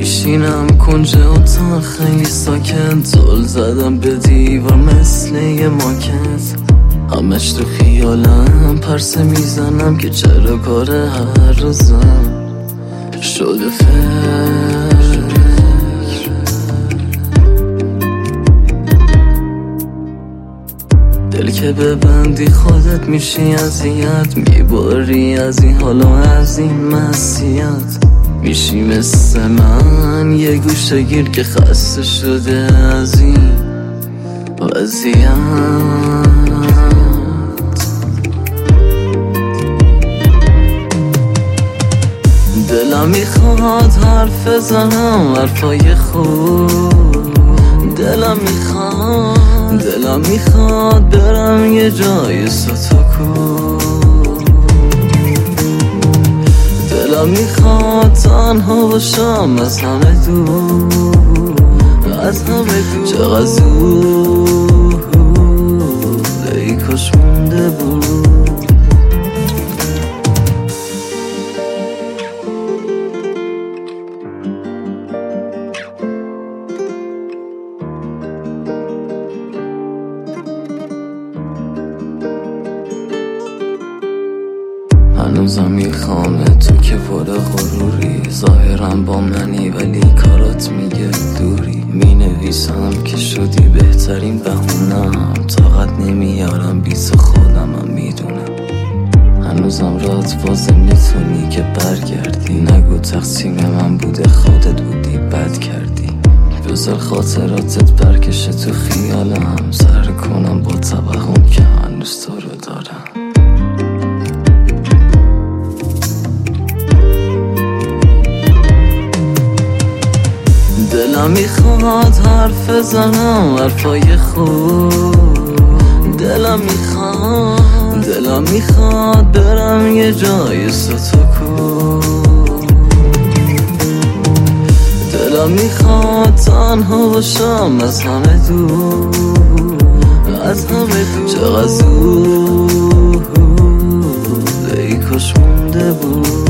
میشینم کنج اتاق خیلی ساکت، زل زدم به دیوار مثل یه ماکت، همش تو خیالم پرسه میزنم که چرا کار هر روزم شده فکر. دل که ببندی خودت میشی اذیت، میباری از این حال و از این معصیت، میشی مثل من یه گوشه گیر که خسته شده از این وضعیت. دلم میخواد حرف بزنم حرفای خوب، دلم میخواد برم یه جای سوتوکو، دلم میخواد تنها باشم از همه دور، از همه دور. چقدر زود ای کاش مونده بود. هنوزم میخوام تو که پر غروری، ظاهرم با منی ولی کارات میگه دوری، مینویسم که شدی بهترین بهونم، طاقت نمیارم بیس خودمم میدونم، هنوزم رات بازه میتونی که برگردی، نگو تقسیم من بوده خودت بودی بد کردی، بذار خاطراتت برکشه تو خیالم، سر کنم با توهم که هنوز تو رو دارم. دلم میخواد حرف بزنم حرفای خوب، دلم میخواد برم یه جای سوتوکو، دلم میخواد تنها باشم از همه دور، از همه دور. چقدر زود ای کاش مونده بود.